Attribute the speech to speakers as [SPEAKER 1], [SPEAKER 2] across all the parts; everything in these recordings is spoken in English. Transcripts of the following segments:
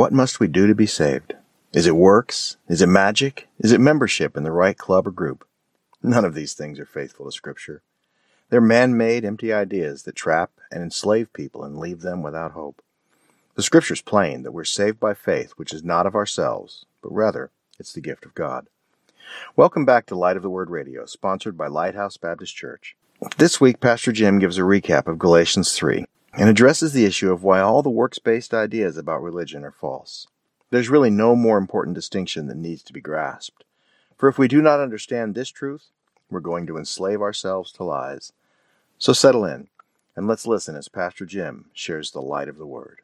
[SPEAKER 1] What must we do to be saved? Is it works? Is it magic? Is it membership in the right club or group? None of these things are faithful to Scripture. They're man-made, empty ideas that trap and enslave people and leave them without hope. The Scripture's plain that we're saved by faith, which is not of ourselves, but rather it's the gift of God. Welcome back to Light of the Word Radio, sponsored by Lighthouse Baptist Church. This week, Pastor Jim gives a recap of Galatians 3 and addresses the issue of why all the works-based ideas about religion are false. There's really no more important distinction that needs to be grasped. For if we do not understand this truth, we're going to enslave ourselves to lies. So settle in, and let's listen as Pastor Jim shares the light of the Word.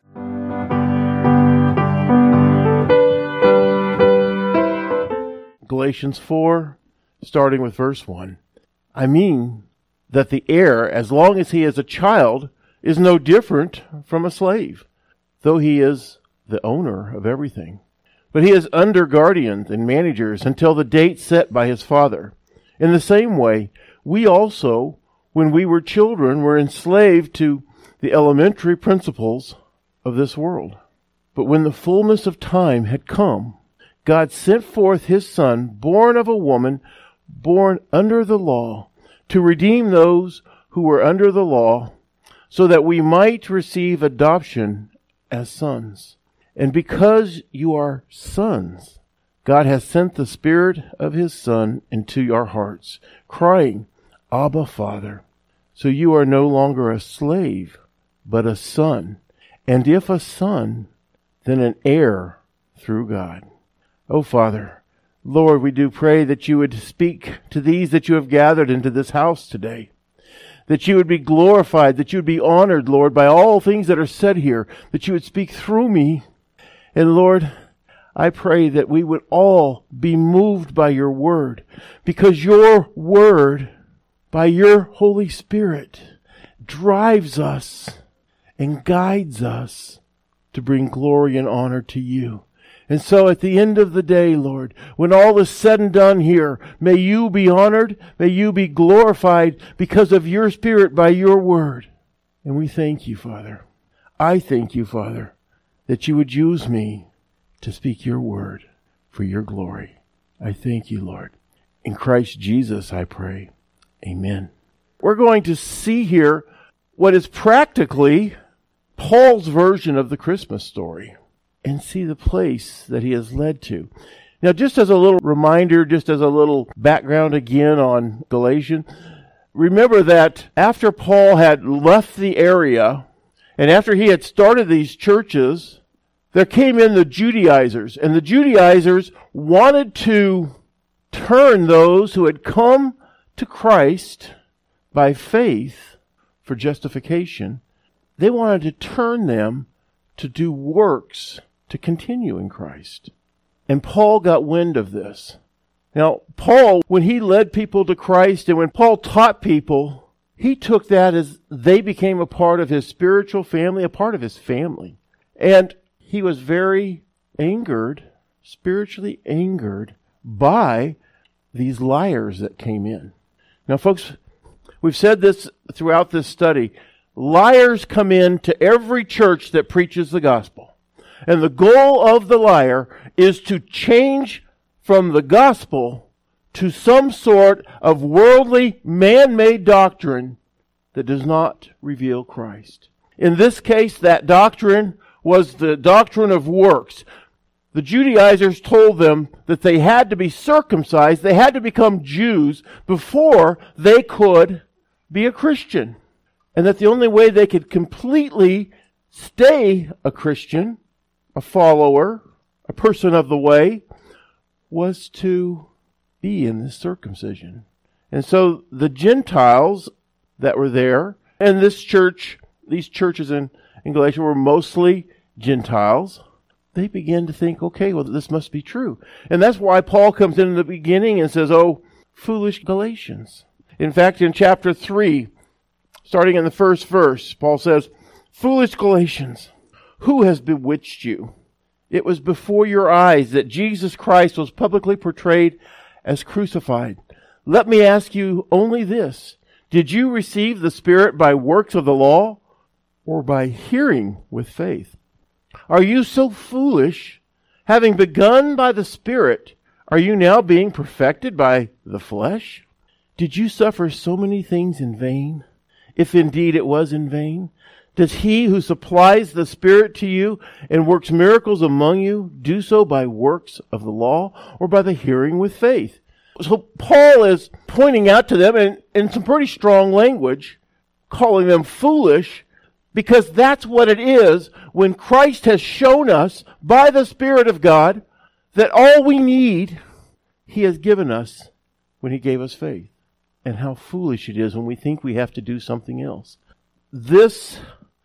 [SPEAKER 2] Galatians 4, starting with verse 1. I mean that the heir, as long as he is a child, is no different from a slave, though he is the owner of everything. But he is under guardians and managers until the date set by his father. In the same way, we also, when we were children, were enslaved to the elementary principles of this world. But when the fullness of time had come, God sent forth his Son, born of a woman, born under the law, to redeem those who were under the law, so that we might receive adoption as sons. And because you are sons, God has sent the Spirit of his Son into your hearts, crying, Abba, Father. So you are no longer a slave, but a son. And if a son, then an heir through God. Oh, Father, Lord, we do pray that you would speak to these that you have gathered into this house today, that you would be glorified, that you would be honored, Lord, by all things that are said here, that you would speak through me. And Lord, I pray that we would all be moved by your word, because your word, by your Holy Spirit, drives us and guides us to bring glory and honor to you. And so at the end of the day, Lord, when all is said and done here, may you be honored, may you be glorified because of your Spirit by your word. And we thank you, Father. I thank you, Father, that you would use me to speak your word for your glory. I thank you, Lord. In Christ Jesus, I pray. Amen. We're going to see here what is practically Paul's version of the Christmas story and see the place that he has led to. Now, just as a little reminder, just as a little background again on Galatians, remember that after Paul had left the area and after he had started these churches, there came in the Judaizers, and the Judaizers wanted to turn those who had come to Christ by faith for justification. They wanted to turn them to do works to continue in Christ. And Paul got wind of this. Now, Paul, when he led people to Christ and when Paul taught people, he took that as they became a part of his spiritual family, a part of his family. And he was very angered, spiritually angered by these liars that came in. Now, folks, we've said this throughout this study. Liars come in to every church that preaches the gospel. And the goal of the liar is to change from the gospel to some sort of worldly, man-made doctrine that does not reveal Christ. In this case, that doctrine was the doctrine of works. The Judaizers told them that they had to be circumcised, they had to become Jews before they could be a Christian. And that the only way they could completely stay a Christian, a follower, a person of the way, was to be in this circumcision. And so the Gentiles that were there, and this church, these churches in Galatia were mostly Gentiles. They began to think, okay, well, this must be true. And that's why Paul comes in the beginning and says, oh, foolish Galatians. In fact, in chapter 3, starting in the first verse, Paul says, foolish Galatians, who has bewitched you? It was before your eyes that Jesus Christ was publicly portrayed as crucified. Let me ask you only this. Did you receive the Spirit by works of the law or by hearing with faith? Are you so foolish? Having begun by the Spirit, are you now being perfected by the flesh? Did you suffer so many things in vain? If indeed it was in vain, does he who supplies the Spirit to you and works miracles among you do so by works of the law or by the hearing with faith? So Paul is pointing out to them in some pretty strong language, calling them foolish, because that's what it is when Christ has shown us by the Spirit of God that all we need, He has given us when He gave us faith. And how foolish it is when we think we have to do something else. This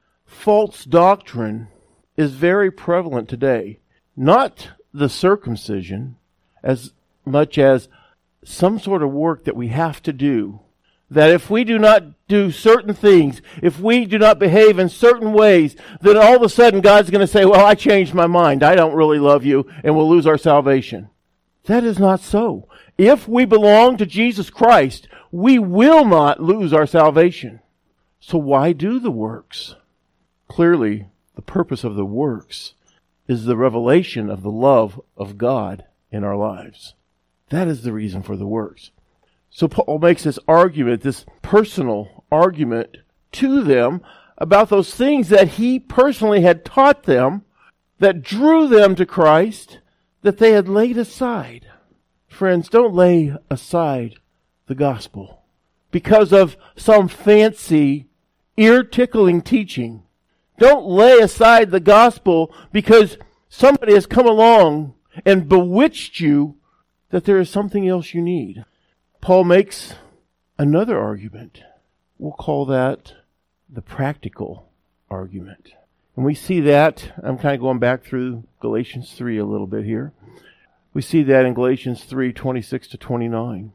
[SPEAKER 2] false doctrine is very prevalent today. Not the circumcision as much as some sort of work that we have to do. That if we do not do certain things, if we do not behave in certain ways, then all of a sudden God's going to say, well, I changed my mind. I don't really love you, and we'll lose our salvation. That is not so. If we belong to Jesus Christ, we will not lose our salvation. So why do the works? Clearly, the purpose of the works is the revelation of the love of God in our lives. That is the reason for the works. So Paul makes this argument, this personal argument to them about those things that he personally had taught them that drew them to Christ that they had laid aside. Friends, don't lay aside the gospel because of some fancy, ear-tickling teaching. Don't lay aside the gospel because somebody has come along and bewitched you that there is something else you need. Paul makes another argument. We'll call that the practical argument. And we see that, I'm kind of going back through Galatians 3 a little bit here. We see that in Galatians 3, 26 to 29.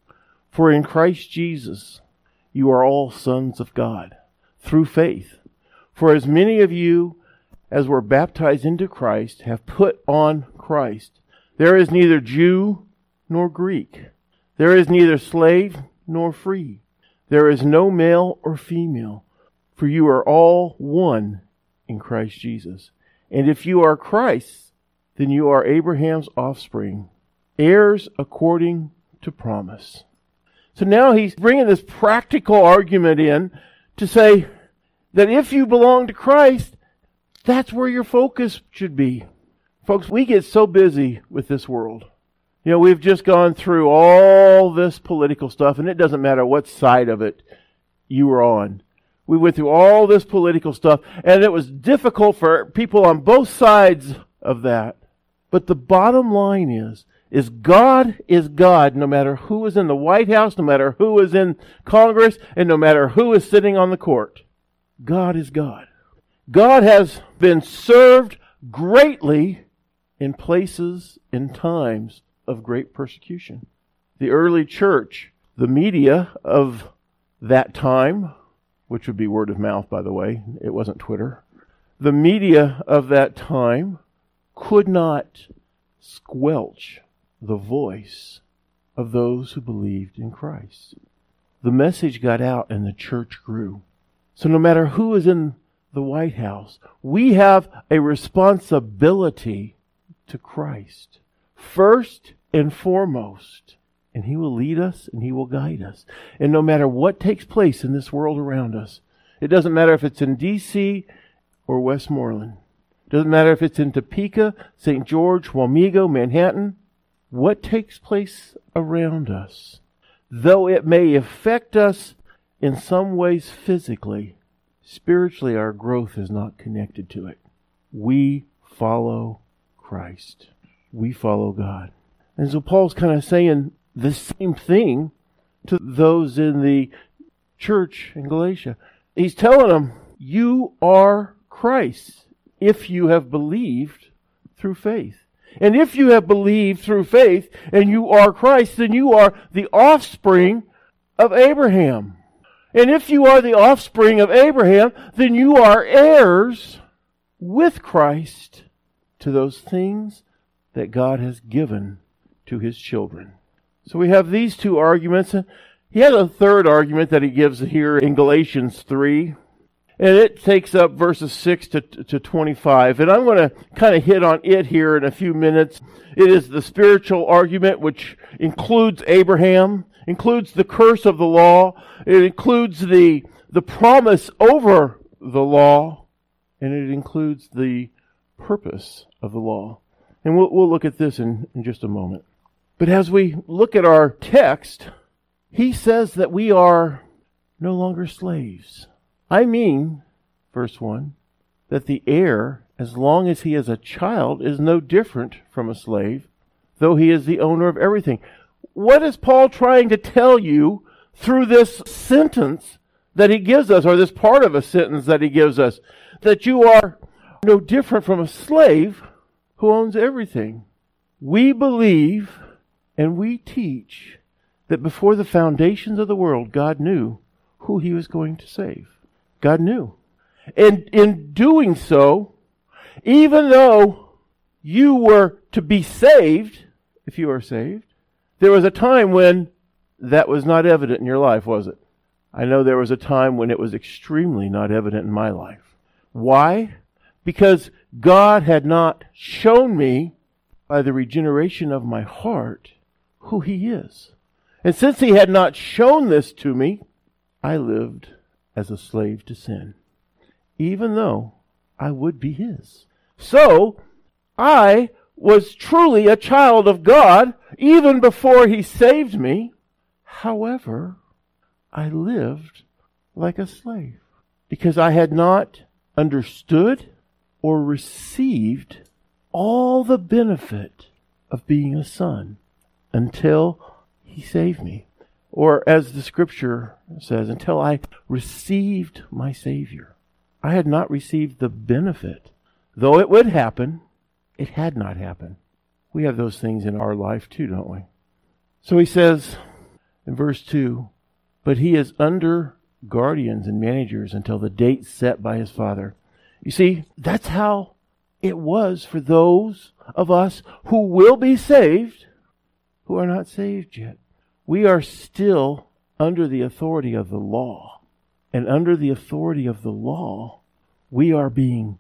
[SPEAKER 2] For in Christ Jesus you are all sons of God, through faith. For as many of you as were baptized into Christ have put on Christ. There is neither Jew nor Greek. There is neither slave nor free. There is no male or female, for you are all one in Christ Jesus. And if you are Christ's, then you are Abraham's offspring, heirs according to promise. So now he's bringing this practical argument in to say that if you belong to Christ, that's where your focus should be. Folks, we get so busy with this world. You know, we've just gone through all this political stuff, and it doesn't matter what side of it you were on. We went through all this political stuff, and it was difficult for people on both sides of that. But the bottom line is God no matter who is in the White House, no matter who is in Congress, and no matter who is sitting on the court. God is God. God has been served greatly in places, in times of great persecution. The early church, the media of that time, which would be word of mouth, by the way, it wasn't Twitter. The media of that time could not squelch the voice of those who believed in Christ. The message got out and the church grew. So no matter who is in the White House, we have a responsibility to Christ. First and foremost. And He will lead us and He will guide us. And no matter what takes place in this world around us, it doesn't matter if it's in D.C. or Westmoreland. It doesn't matter if it's in Topeka, St. George, Wamego, Manhattan. What takes place around us, though it may affect us in some ways physically, spiritually our growth is not connected to it. We follow Christ. We follow God. And so Paul's kind of saying the same thing to those in the church in Galatia. He's telling them, you are Christ if you have believed through faith. And if you have believed through faith and you are Christ, then you are the offspring of Abraham. And if you are the offspring of Abraham, then you are heirs with Christ to those things that God has given to His children. So we have these two arguments. He has a third argument that he gives here in Galatians 3. And it takes up verses 6 to 25. And I'm going to kind of hit on it here in a few minutes. It is the spiritual argument, which includes Abraham, includes the curse of the law. It includes the promise over the law. And it includes the purpose of the law. And we'll look at this in just a moment. But as we look at our text, he says that we are no longer slaves. I mean, verse 1, that the heir, as long as he is a child, is no different from a slave, though he is the owner of everything. What is Paul trying to tell you through this sentence that he gives us, or this part of a sentence that he gives us? That you are no different from a slave who owns everything. We believe and we teach that before the foundations of the world, God knew who he was going to save. God knew. And in doing so, even though you were to be saved, if you are saved, there was a time when that was not evident in your life, was it? I know there was a time when it was extremely not evident in my life. Why? Because God had not shown me by the regeneration of my heart who he is. And since he had not shown this to me, I lived as a slave to sin, even though I would be his. So, I was truly a child of God even before he saved me. However, I lived like a slave because I had not understood or received all the benefit of being a son until he saved me. Or as the scripture says, until I received my Savior. I had not received the benefit. Though it would happen, it had not happened. We have those things in our life too, don't we? So he says in verse 2, but he is under guardians and managers until the date set by his Father. You see, that's how it was for those of us who will be saved, who are not saved yet. We are still under the authority of the law. And under the authority of the law, we are being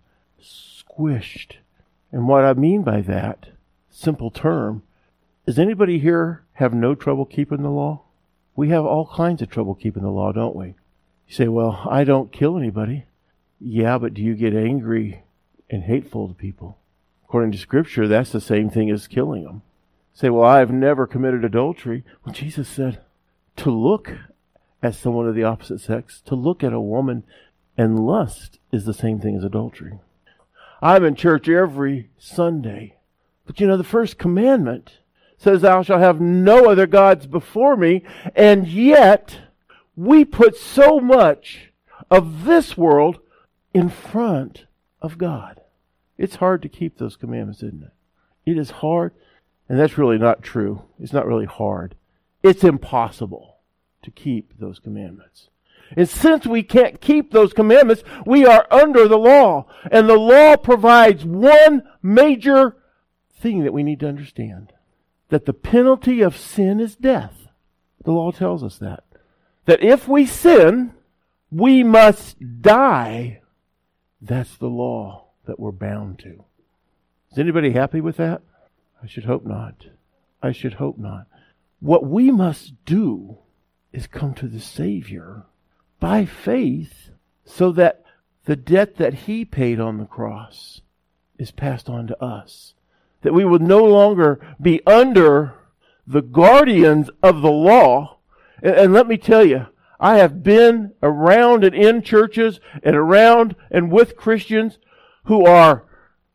[SPEAKER 2] squished. And what I mean by that, simple term, does anybody here have no trouble keeping the law? We have all kinds of trouble keeping the law, don't we? You say, well, I don't kill anybody. Yeah, but do you get angry and hateful to people? According to Scripture, that's the same thing as killing them. Say, well, I've never committed adultery. Well, Jesus said to look at someone of the opposite sex, to look at a woman and lust is the same thing as adultery. I'm in church every Sunday. But you know, the first commandment says, thou shalt have no other gods before me. And yet, we put so much of this world in front of God. It's hard to keep those commandments, isn't it? It is hard. And that's really not true. It's not really hard. It's impossible to keep those commandments. And since we can't keep those commandments, we are under the law. And the law provides one major thing that we need to understand. That the penalty of sin is death. The law tells us that. That if we sin, we must die. That's the law that we're bound to. Is anybody happy with that? I should hope not. I should hope not. What we must do is come to the Savior by faith so that the debt that he paid on the cross is passed on to us. That we will no longer be under the guardians of the law. And let me tell you, I have been around and in churches and around and with Christians who are,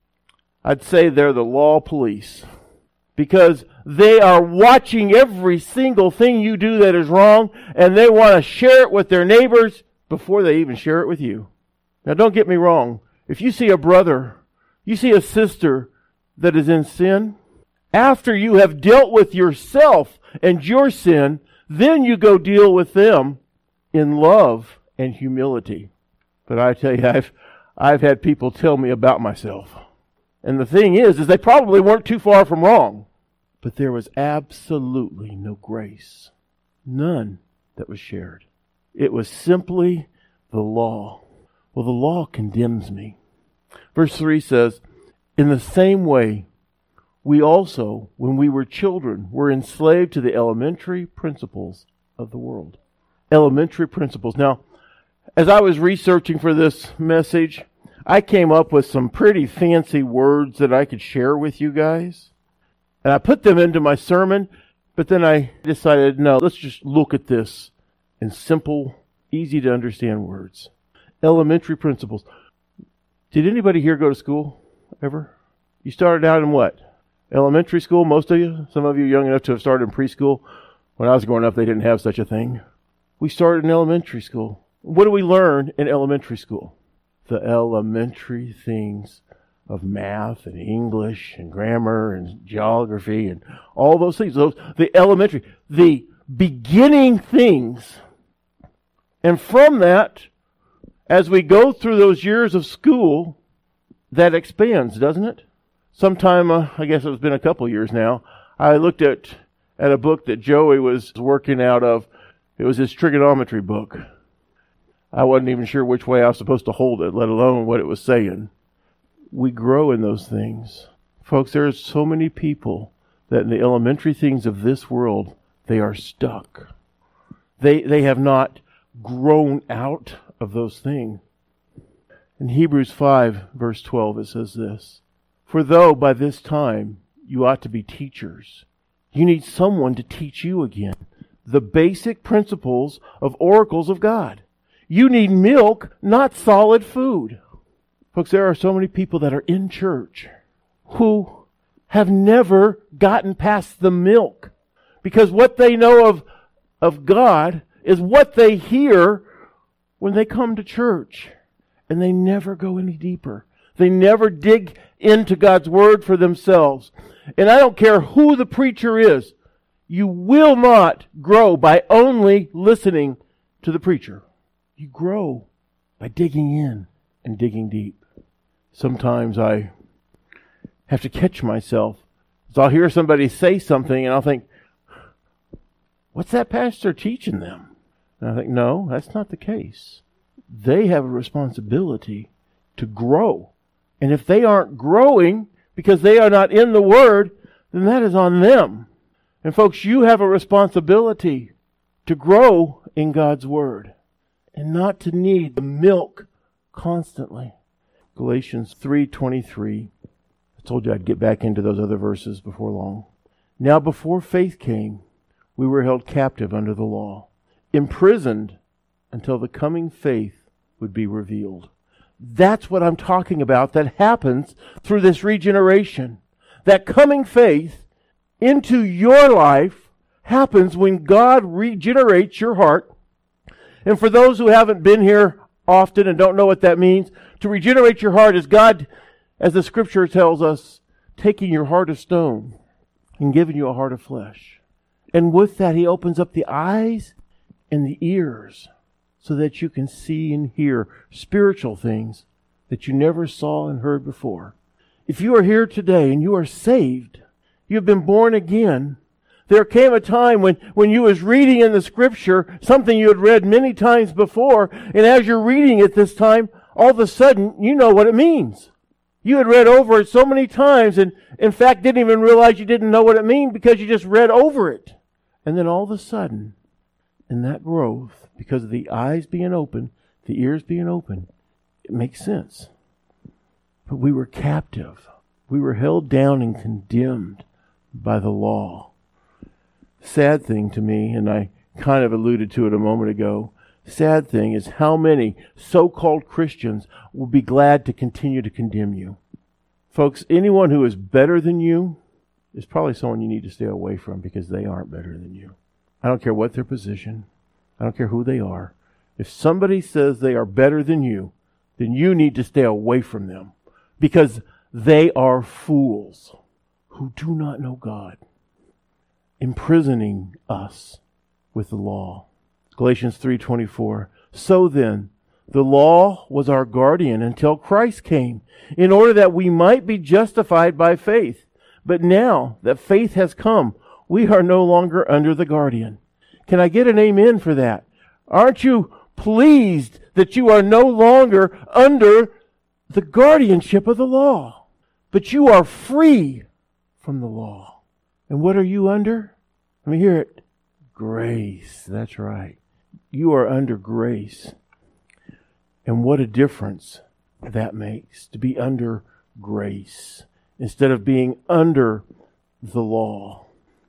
[SPEAKER 2] I'd say they're the law police. Because they are watching every single thing you do that is wrong, and they want to share it with their neighbors before they even share it with you. Now don't get me wrong. If you see a brother, you see a sister that is in sin, after you have dealt with yourself and your sin, then you go deal with them in love and humility. But I tell you, I've had people tell me about myself. And the thing is they probably weren't too far from wrong. But there was absolutely no grace. None that was shared. It was simply the law. Well, the law condemns me. Verse 3 says, in the same way, we also, when we were children, were enslaved to the elementary principles of the world. Elementary principles. Now, as I was researching for this message, I came up with some pretty fancy words that I could share with you guys. And I put them into my sermon, but then I decided, no, let's just look at this in simple, easy to understand words. Elementary principles. Did anybody here go to school ever? You started out in what? Elementary school, most of you? Some of you young enough to have started in preschool. When I was growing up, they didn't have such a thing. We started in elementary school. What do we learn in elementary school? The elementary things of math and English and grammar and geography and all those things. The elementary, the beginning things. And from that, as we go through those years of school, that expands, doesn't it? Sometime, I guess it's been a couple years now, I looked at a book that Joey was working out of. It was his trigonometry book. I wasn't even sure which way I was supposed to hold it, let alone what it was saying. We grow in those things. Folks, there are so many people that in the elementary things of this world, they are stuck. They have not grown out of those things. In Hebrews 5, verse 12, it says this, for though by this time you ought to be teachers, you need someone to teach you again the basic principles of oracles of God. You need milk, not solid food. Folks, there are so many people that are in church who have never gotten past the milk because what they know of God is what they hear when they come to church, and they never go any deeper. They never dig into God's Word for themselves. And I don't care who the preacher is, you will not grow by only listening to the preacher. You grow by digging in and digging deep. Sometimes I have to catch myself. So I'll hear somebody say something and I'll think, what's that pastor teaching them? And I think, no, that's not the case. They have a responsibility to grow. And if they aren't growing because they are not in the Word, then that is on them. And folks, you have a responsibility to grow in God's Word and not to need the milk constantly. Galatians 3:23. I told you I'd get back into those other verses before long. Now before faith came, we were held captive under the law, imprisoned until the coming faith would be revealed. That's what I'm talking about that happens through this regeneration. That coming faith into your life happens when God regenerates your heart. And for those who haven't been here often and don't know what that means, to regenerate your heart is God, as the Scripture tells us, taking your heart of stone and giving you a heart of flesh. And with that, He opens up the eyes and the ears so that you can see and hear spiritual things that you never saw and heard before. If you are here today and you are saved, you've been born again, there came a time when you was reading in the Scripture something you had read many times before, and as you're reading it this time, all of a sudden you know what it means. You had read over it so many times and in fact didn't even realize you didn't know what it means because you just read over it. And then all of a sudden, in that growth, because of the eyes being open, the ears being open, it makes sense. But we were captive. We were held down and condemned by the law. Sad thing to me, and I kind of alluded to it a moment ago, sad thing is how many so-called Christians will be glad to continue to condemn you. Folks, anyone who is better than you is probably someone you need to stay away from because they aren't better than you. I don't care what their position. I don't care who they are. If somebody says they are better than you, then you need to stay away from them because they are fools who do not know God, imprisoning us with the law. Galatians 3:24. So then, the law was our guardian until Christ came, in order that we might be justified by faith. But now that faith has come, we are no longer under the guardian. Can I get an amen for that? Aren't you pleased that you are no longer under the guardianship of the law, but you are free from the law. And what are you under? Let me hear it. Grace. That's right. You are under grace. And what a difference that makes to be under grace instead of being under the law.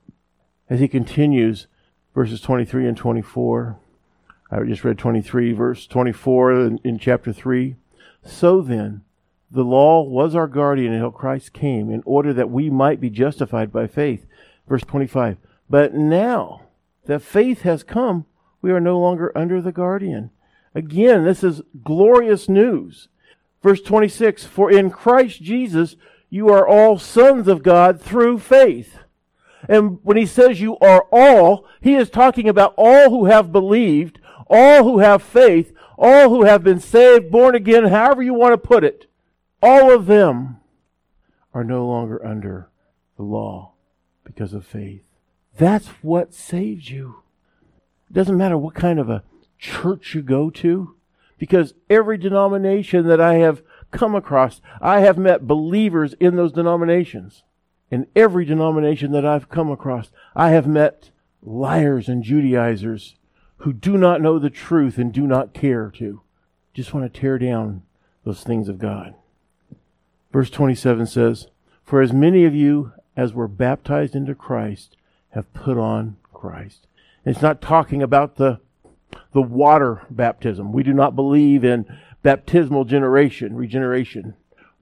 [SPEAKER 2] As he continues, verses 23 and 24, I just read 23, verse 24 in chapter 3. So then, the law was our guardian until Christ came in order that we might be justified by faith. Verse 25, but now that faith has come, we are no longer under the guardian. Again, this is glorious news. Verse 26, for in Christ Jesus you are all sons of God through faith. And when he says you are all, he is talking about all who have believed, all who have faith, all who have been saved, born again, however you want to put it. All of them are no longer under the law because of faith. That's what saves you. It doesn't matter what kind of a church you go to, because every denomination that I have come across, I have met believers in those denominations. In every denomination that I've come across, I have met liars and Judaizers who do not know the truth and do not care to. Just want to tear down those things of God. Verse 27 says, for as many of you as were baptized into Christ have put on Christ. And it's not talking about the water baptism. We do not believe in baptismal regeneration.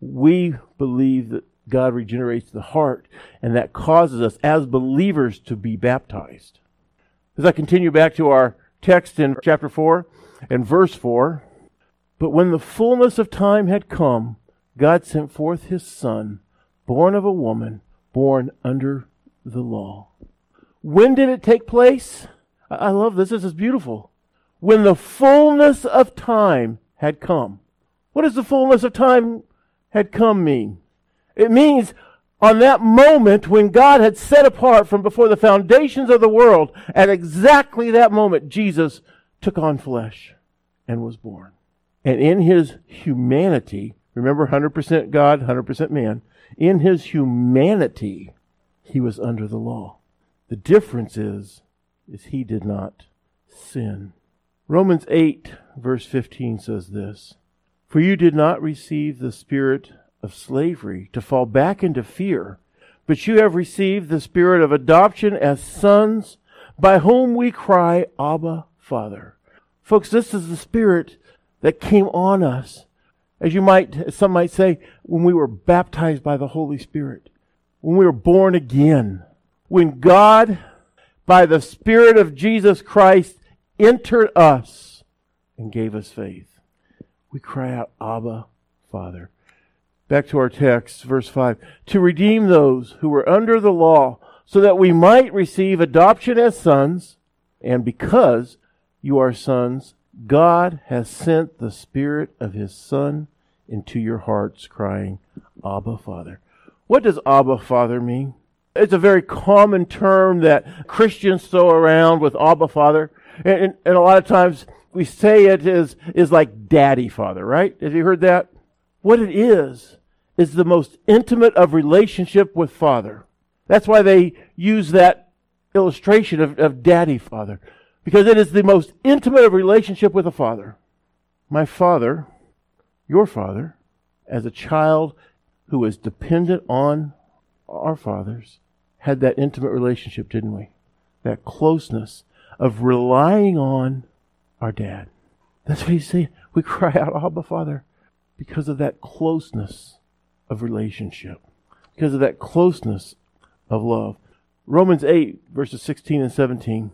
[SPEAKER 2] We believe that God regenerates the heart, and that causes us as believers to be baptized. As I continue back to our text in chapter 4 and verse 4, but when the fullness of time had come, God sent forth his Son, born of a woman, born under the law. When did it take place? I love this. This is beautiful. When the fullness of time had come. What does the fullness of time had come mean? It means on that moment when God had set apart from before the foundations of the world, at exactly that moment, Jesus took on flesh and was born. And in his humanity, remember 100% God, 100% man, in his humanity, he was under the law. The difference is he did not sin. Romans 8, verse 15 says this, for you did not receive the spirit of slavery to fall back into fear, but you have received the spirit of adoption as sons, by whom we cry, Abba, Father. Folks, this is the spirit that came on us, as some might say, when we were baptized by the Holy Spirit, when we were born again, when God, by the Spirit of Jesus Christ, entered us and gave us faith. We cry out, Abba, Father. Back to our text, verse 5. To redeem those who were under the law, so that we might receive adoption as sons, and because you are sons, God has sent the Spirit of his Son into your hearts, crying, Abba, Father. What does Abba, Father mean? It's a very common term that Christians throw around with Abba, Father. And a lot of times we say it is like Daddy, Father, right? Have you heard that? What it is the most intimate of relationship with Father. That's why they use that illustration of Daddy, Father. Because it is the most intimate of relationship with a father. My father, your father, as a child who was dependent on our fathers, had that intimate relationship, didn't we? That closeness of relying on our dad. That's what he's saying. We cry out, Abba, Father, because of that closeness of relationship. Because of that closeness of love. Romans 8, verses 16 and 17.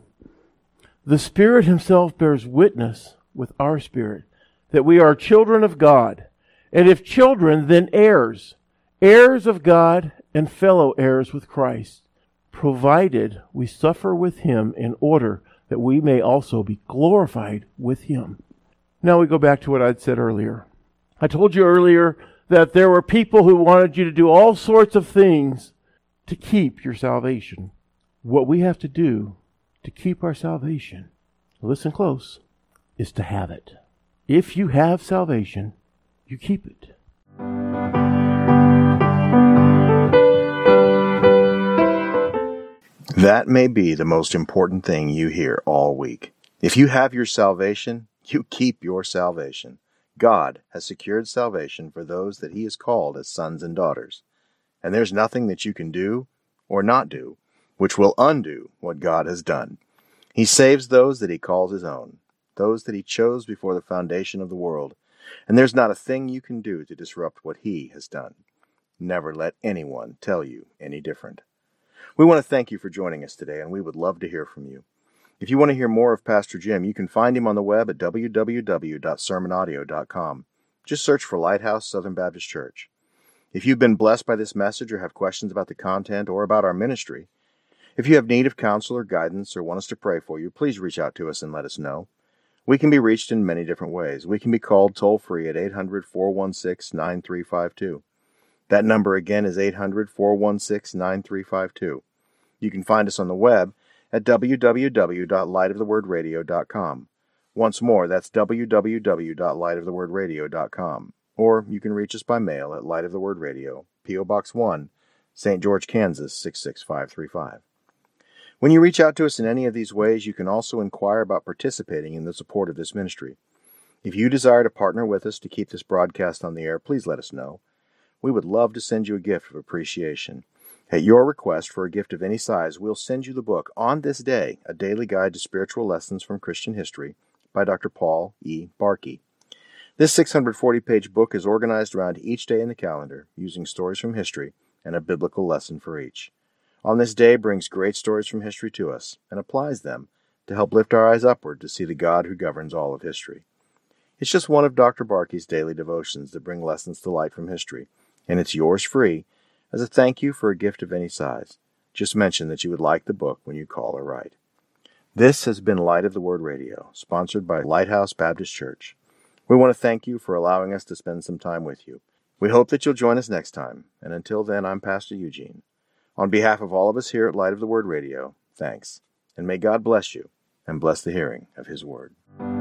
[SPEAKER 2] The Spirit himself bears witness with our spirit that we are children of God. And if children, then heirs. Heirs of God and fellow heirs with Christ, provided we suffer with him in order that we may also be glorified with him. Now we go back to what I'd said earlier. I told you earlier that there were people who wanted you to do all sorts of things to keep your salvation. What we have to do to keep our salvation, listen close, is to have it. If you have salvation, you keep it.
[SPEAKER 1] That may be the most important thing you hear all week. If you have your salvation, you keep your salvation. God has secured salvation for those that He has called as sons and daughters. And there's nothing that you can do or not do which will undo what God has done. He saves those that He calls His own, those that He chose before the foundation of the world. And there's not a thing you can do to disrupt what He has done. Never let anyone tell you any different. We want to thank you for joining us today, and we would love to hear from you. If you want to hear more of Pastor Jim, you can find him on the web at www.sermonaudio.com. Just search for Lighthouse Southern Baptist Church. If you've been blessed by this message or have questions about the content or about our ministry, if you have need of counsel or guidance or want us to pray for you, please reach out to us and let us know. We can be reached in many different ways. We can be called toll-free at 800-416-9352. That number again is 800-416-9352. You can find us on the web at www.lightofthewordradio.com. Once more, that's www.lightofthewordradio.com. Or you can reach us by mail at Light of the Word Radio, P.O. Box 1, St. George, Kansas 66535. When you reach out to us in any of these ways, you can also inquire about participating in the support of this ministry. If you desire to partner with us to keep this broadcast on the air, please let us know. We would love to send you a gift of appreciation. At your request for a gift of any size, we'll send you the book On This Day, A Daily Guide to Spiritual Lessons from Christian History by Dr. Paul E. Barkey. This 640-page book is organized around each day in the calendar, using stories from history and a biblical lesson for each. On This Day brings great stories from history to us and applies them to help lift our eyes upward to see the God who governs all of history. It's just one of Dr. Barkey's daily devotions that bring lessons to light from history, and it's yours free as a thank you for a gift of any size. Just mention that you would like the book when you call or write. This has been Light of the Word Radio, sponsored by Lighthouse Baptist Church. We want to thank you for allowing us to spend some time with you. We hope that you'll join us next time, and until then, I'm Pastor Eugene. On behalf of all of us here at Light of the Word Radio, thanks, and may God bless you and bless the hearing of His Word.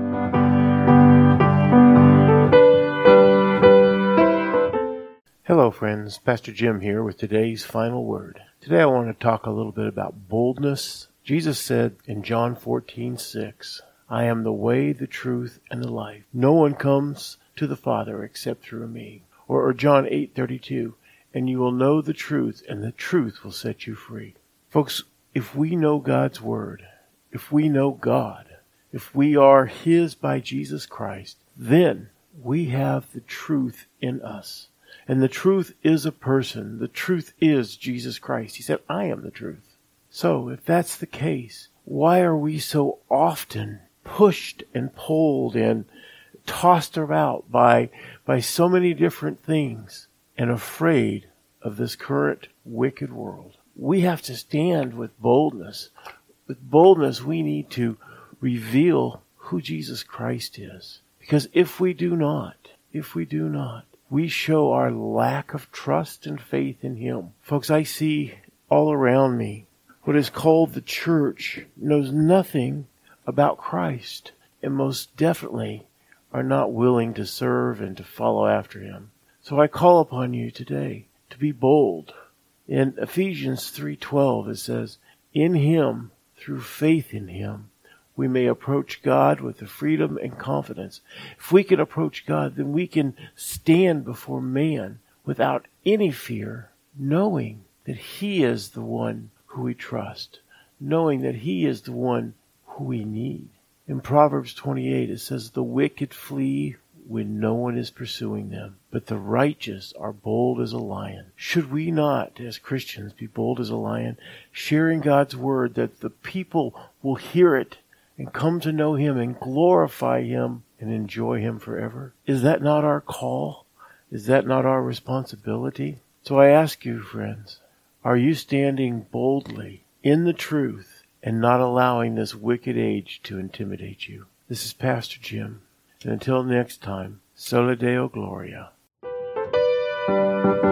[SPEAKER 2] Hello friends, Pastor Jim here with today's final word. Today I want to talk a little bit about boldness. Jesus said in John 14:6, I am the way, the truth, and the life. No one comes to the Father except through me. Or John 8:32, and you will know the truth, and the truth will set you free. Folks, if we know God's Word, if we know God, if we are His by Jesus Christ, then we have the truth in us. And the truth is a person. The truth is Jesus Christ. He said, I am the truth. So if that's the case, why are we so often pushed and pulled and tossed about by so many different things and afraid of this current wicked world? We have to stand with boldness. With boldness, we need to reveal who Jesus Christ is. Because if we do not, we show our lack of trust and faith in Him. Folks, I see all around me what is called the church knows nothing about Christ and most definitely are not willing to serve and to follow after Him. So I call upon you today to be bold. In Ephesians 3:12 it says, in Him, through faith in Him, we may approach God with the freedom and confidence. If we can approach God, then we can stand before man without any fear, knowing that He is the one who we trust, knowing that He is the one who we need. In Proverbs 28, it says, the wicked flee when no one is pursuing them, but the righteous are bold as a lion. Should we not, as Christians, be bold as a lion, sharing God's Word that the people will hear it and come to know Him and glorify Him and enjoy Him forever? Is that not our call? Is that not our responsibility? So I ask you, friends, are you standing boldly in the truth and not allowing this wicked age to intimidate you? This is Pastor Jim. And until next time, Soli Deo Gloria.